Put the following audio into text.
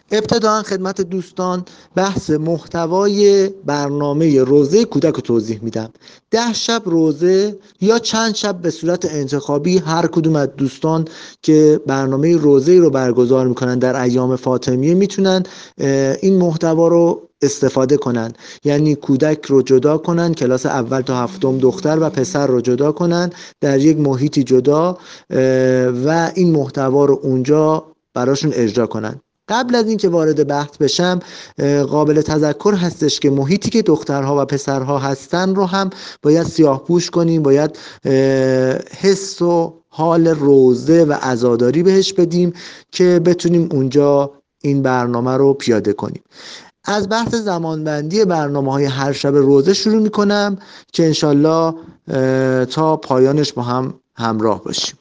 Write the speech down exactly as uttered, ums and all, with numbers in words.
ابتداً خدمت دوستان بحث محتوای برنامه روزه کودک رو توضیح میدم. ده شب روزه یا چند شب به صورت انتخابی هر کدوم از دوستان که برنامه روزه رو برگزار میکنن در ایام فاطمیه میتونن این محتوا رو استفاده کنن. یعنی کودک رو جدا کنن، کلاس اول تا هفتم دختر و پسر رو جدا کنن در یک محیطی جدا و این محتوا رو اونجا براشون اجرا کنن. قبل از اینکه وارد بحث بشم، قابل تذکر هستش که محیطی که دخترها و پسرها هستن رو هم باید سیاه‌پوش کنیم، باید حس و حال روزه و عزاداری بهش بدیم که بتونیم اونجا این برنامه رو پیاده کنیم. از بحث زمانبندی برنامه‌های هر شب روزه شروع میکنم که انشالله تا پایانش با هم همراه باشیم.